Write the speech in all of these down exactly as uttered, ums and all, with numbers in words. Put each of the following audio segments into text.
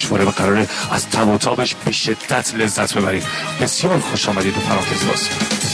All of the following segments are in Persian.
جشنواره و قراره از تب و تابش به شدت لذت ببرید. بسیار خوش آمدید به پرانتز باز.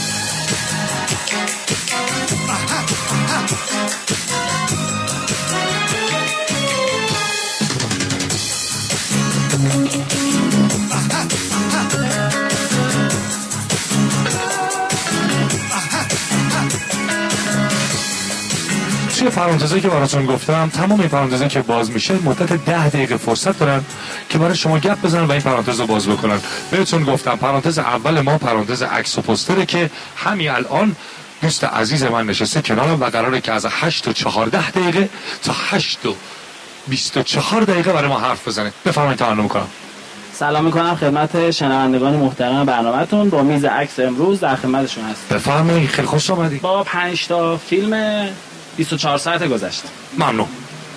توی پرانتزی که براتون گفتم، تمام این پرانتزی که باز میشه مدت ده دقیقه فرصت دارن که برای شما گپ بزنن و این پرانتز رو باز بکنن. بهتون گفتم پرانتز اول ما پرانتز عکس و پوستره که همین الان دوست عزیز من نشسته کنارم و قراره که از هشت و چهارده دقیقه تا هشت و بیست و چهار دقیقه برای ما حرف بزنه. بفرمایید تمام میکنم. سلام میکنم خدمت شنوندگان محترم برنامه‌تون. با میز عکس امروز در خدمتشون هست. بفرمایید. خیلی خوش آمدید. با پنج تا فیلم بیست و چهار ساعت گذشته. ممنون.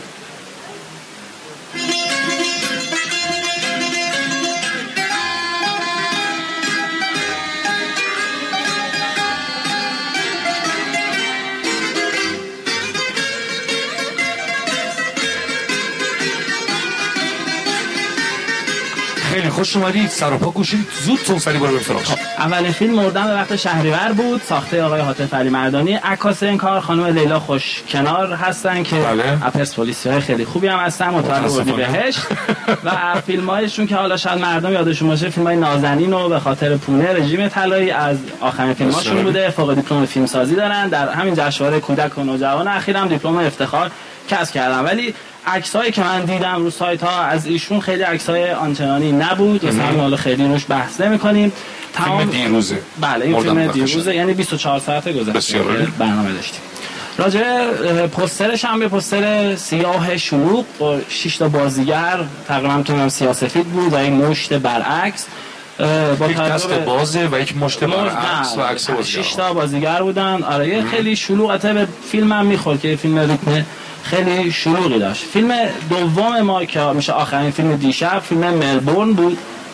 خیلی خوش اومدید. سر و پا گوشید زود تون سری برو بریم سراغ. اولین فیلم مردن به وقت شهریور بود، ساخته آقای حاتم علی مردانی. عکاس این کار خانم لیلا خوشکنار هستن که پرسپولیس‌های خیلی خوبی هم هستن، متولد اردیبهشت. و فیلم‌هایشون که حالا شاید مردم یادشون باشه، فیلم‌های نازنین و به خاطر پونه، رژیم طلایی از آخرین فیلم‌هاشون بوده. فوق دیپلم فیلمسازی دارن. در همین جشنواره کودک و نوجوان اخیرام دیپلم افتخار کسب کردن. ولی عکسایی که من دیدم رو سایت ها از ایشون خیلی عکسای آنچنانی نبود، مثلا حالا خیلی روش بحث نمی‌کنیم. تمام دیروزه. بله این فیلم دیروزه، یعنی بیست و چهار ساعت گذشته برنامه داشتیم. راجع پوسترش هم به پوستر سیاه شلوغ با شش تا بازیگر، تقریبا میتونم سیاه سفید بود و این مشت برعکس با یک دست بازه و یک مشت برعکس و عکس بازیگر. شش تا بازیگر بودن. آره خیلی شلوغ، البته به فیلم هم میخورد که فیلم ریتم خیلی شلوغی داشت. فیلم دوم ما که میشه آخرین فیلم دیشب، فیلم ملبورن بود.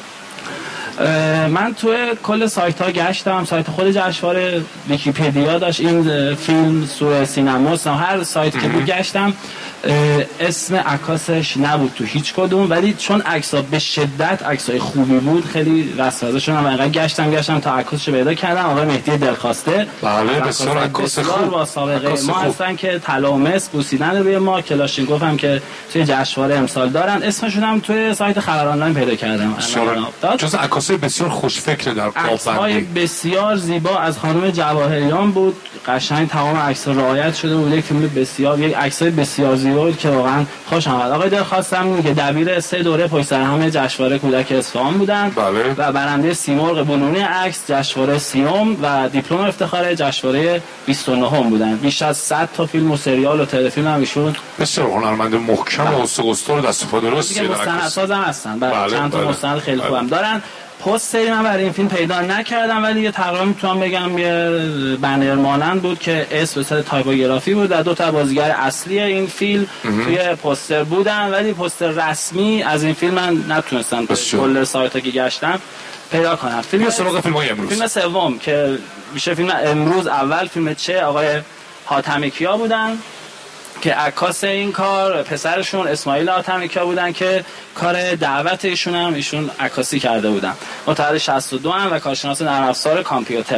من توی کل سایت ها گشتم، سایت خود جشنواره، ویکی‌پدیا داشت این فیلم، سوره سینماست، هر سایت که بود گشتم، اسم عکاسش نبود تو هیچ کدوم، ولی چون عکس‌ها به شدت عکسای خوبی بود خیلی رسوازه شدم و انقدر گشتم گشتم تا عکاسش پیدا کردم. آقای مهدی دلخواسته. بله بسیار عکاس خوب با سابقه ما هستن که طلا و مس بوسیدن روی ما، کلاشینکوف هم که توی جشنواره امسال دارن. اسمشون هم توی سایت خبر آنلاین پیدا کردم. جز عکاسای بسیار خوشفکر در عکس‌های بسیار زیبا از خانم جواهریان بود. قشنگ تمام عکس‌ها رعایت شده بود. یک فیلم بسیار، یک عکسای بسیار زیبا که واقعا خوش آمد. آقای دلخواستم که دبیر سه دوره پشت سر هم جشنواره کودک اصفهان بودن. بله. و برنده سیمرغ برونی عکس جشنواره سیوم و دیپلم افتخار جشنواره بیست و نه بودن. بیش از صد تا فیلم و سریال و تلفیلم هم ایشون بسیار هنرمند محکم و استقصا دست پا درست دیگه مستندساز هم هستن. بله چند تا مستند خیلی بله. خوبم دارن. پوستری من برای این فیلم پیدا نکردم، ولی یه تقریبا میتونم بگم یه بنر مانند بود که اسم به صورت تایپوگرافی بود و دو تا بازیگر اصلی این فیلم توی پوستر بودن، ولی پوستر رسمی از این فیلم من نتونستم کل سایت‌ها که گشتم پیدا کنم. فیلم سراغ فیلم‌های امروز. فیلم سوم که میشه فیلم امروز، اول فیلم چه آقای حاتم کیا بودن که عکاس این کار پسرشون اسماعیل حاتم کیا بودن که کار دعوت ایشون هم ایشون عکاسی کرده بودن. متولد شصت و دو هم و کارشناس نرم افزار کامپیوتر.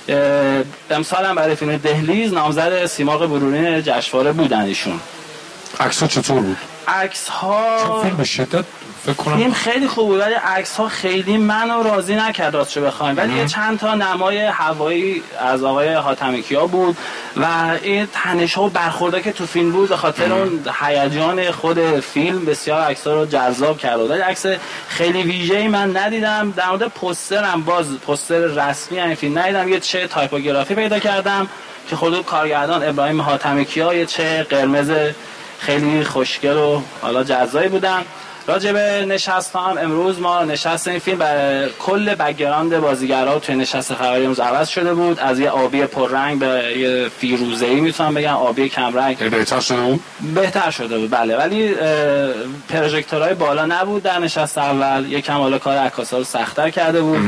امسال هم برای فیلم دهلیز نامزد سیمرغ برونی جشنواره بودن ایشون. عکس‌ها چطور بود؟ عکس‌ها فیلم به شدت فکر کنم فیلم خیلی خوب بود، ولی عکس‌ها خیلی منو راضی نکرد راستش بخوایم، ولی یه چند تا نمای هوایی از آقای حاتم کیا بود و این تنش‌ها و برخوردها که تو فیلم بود به خاطر اون هیجان خود فیلم بسیار عکس‌ها رو جذاب کرد. ولی عکس خیلی ویژه‌ای من ندیدم. در مورد پوسترم باز پوستر رسمی این فیلم ندیدم. یه چه تایپوگرافی پیدا کردم که خود کارگردان ابراهیم حاتم کیا، یه چه قرمز خیلی خوشگل و حالا جذابی بودن. راجع به نشست هم امروز ما نشست این فیلم برای کل بک‌گراند بازیگرا توی نشست خبری امروز عوض شده بود، از یه آبی پررنگ به یه فیروزه‌ای میتونم بگم آبی کم رنگ. بهتر شده بود؟ بهتر شده بود بله، ولی پروژکتورهای بالا نبود در نشست اول، یکم حالا کار عکاسا رو سخت‌تر کرده بود.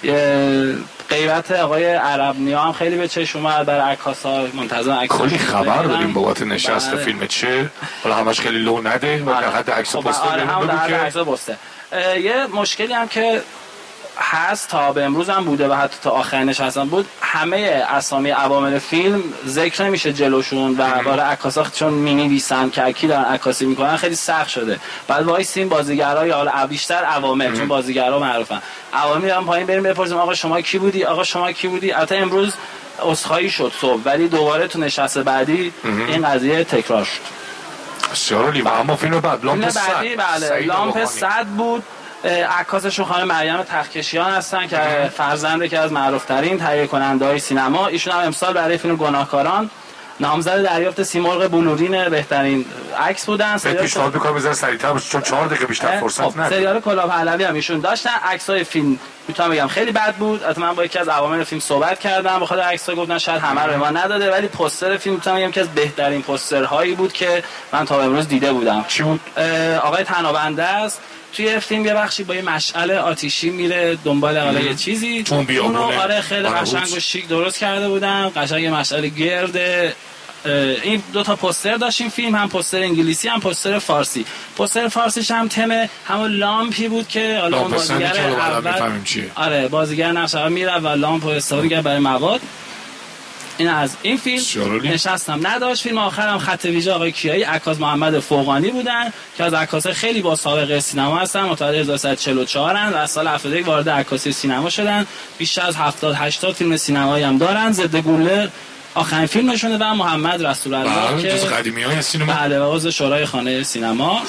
غیبت آقای عرب نیا هم خیلی به چشم اومد برای عکاسا، منتظر عکاس کلی خبر داریم بابت نشست بله. فیلم چه حالا همش خیلی لو نده و در حد عکس و پوستر هم در حد عکس و پوستر. یه مشکلی هم که هست تا به امروز هم بوده و حتی تا آخر نشستن بود، همه اسامی عوامل فیلم ذکر نمیشه جلوشون و برای عکاسا چون مینویسن که کی دارن عکاسی میکنن خیلی سخت شده. بعد وایسیم بازیگرا یا حالا بیشتر عوامل چون بازیگرا معروفن، عوامل میرن پایین بریم بپرسیم آقا شما کی بودی، آقا شما کی بودی. البته امروز عذرخواهی شد صبح، ولی دوباره تو نشست بعدی این قضیه تکرار شد. بسیار و اما فیلم بعد لامپ صد، بله لامپ صد بود. عکاسشون خانم مریم تختکشیان هستن که فرزند که از معروف‌ترین تهیه کننده‌های سینما. ایشون هم امسال برای فیلم گناهکاران نامزد دریافت سیمرغ بلورین بهترین عکس بودن. سریال پیشنهاد می‌کنم بذار سریع‌تر باشه چون چهار دقیقه بیشتر فرصت نداره. سریال کلاه پهلوی هم ایشون داشتن. عکسای فیلم میتونم بگم خیلی بد بود. البته من با یکی از عوامل فیلم صحبت کردم، بخاطر عکس‌ها گفتن شاید همه رو ما نداده، ولی پوستر فیلم میتونم بگم که از بهترین پوسترهایی بود که من تا امروز دیده بودم. چی بود؟ آقای تنابنده است. توی فیلم یه بخشی با یه مشعل آتیشی میره دنبال حالا یه چیزی، اونو آره خیلی قشنگ و شیک درست کرده بودن، قشنگ یه مشعل گرد. این دو تا پوستر داشتیم فیلم، هم پوستر انگلیسی هم پوستر فارسی. پوستر فارسیش هم تم همون لامپی بود که حالا اون بازیگر اول آره بازیگر نقش اول میره و لامپ رو استفاده می‌کنه برای مواد. این از این فیلم نشستم نداشت. فیلم آخرم خط ویژه آقای کیایی، عکاس محمد فوقانی بودن که از عکاسای خیلی با سابقه سینما هستن، متولد هزار و سیصد و چهل و چهار اند و از سال هفتاد و یک وارد عکاسی سینما شدن. بیشتر از هفتاد هشتاد فیلم سینمایی هم دارن. ضد گوله آخرین فیلمشونه و محمد رسول الله که جز قدیمی‌های سینما بله و عضو شورای خانه سینما.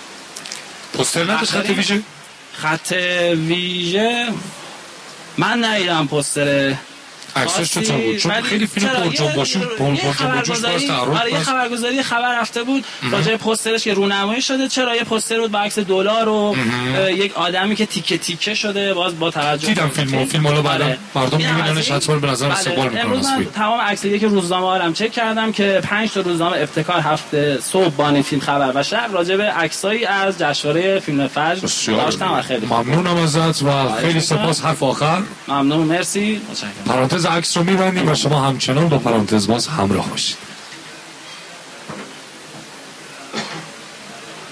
پوستر نداشت خط ویژه؟ خط ویژه من ندیدم پوستر عکسش تو بود چون خیلی فیلم پرجنب باشه پرجنب جوش واسه تعارف یه خبرگزاری خبر رفته بود راجع به پوسترش که رونمایی شده. چرا یه پوستر بود با عکس دلار و یک آدمی که تیکه تیکه شده. باز با توجه دیدم فیلمو فیلمو رو بعدا مردم میبیننش حتما به نظر استقبال میکنن. امروز من تمام عکسایی که روزنامه هارم چک کردم که پنج تا روزنامه ابتکار هفته صبح بانی فیلم خبر و شب راجع به عکسایی از جشنواره فیلم فجر داشتم و خیلی ممنونم ازت و خیلی سپاس. حرف آخر ممنون مرسی متشکرم. پرانتز عکس رو میبندیم و شما همچنان با پرانتز باز همراه باشید.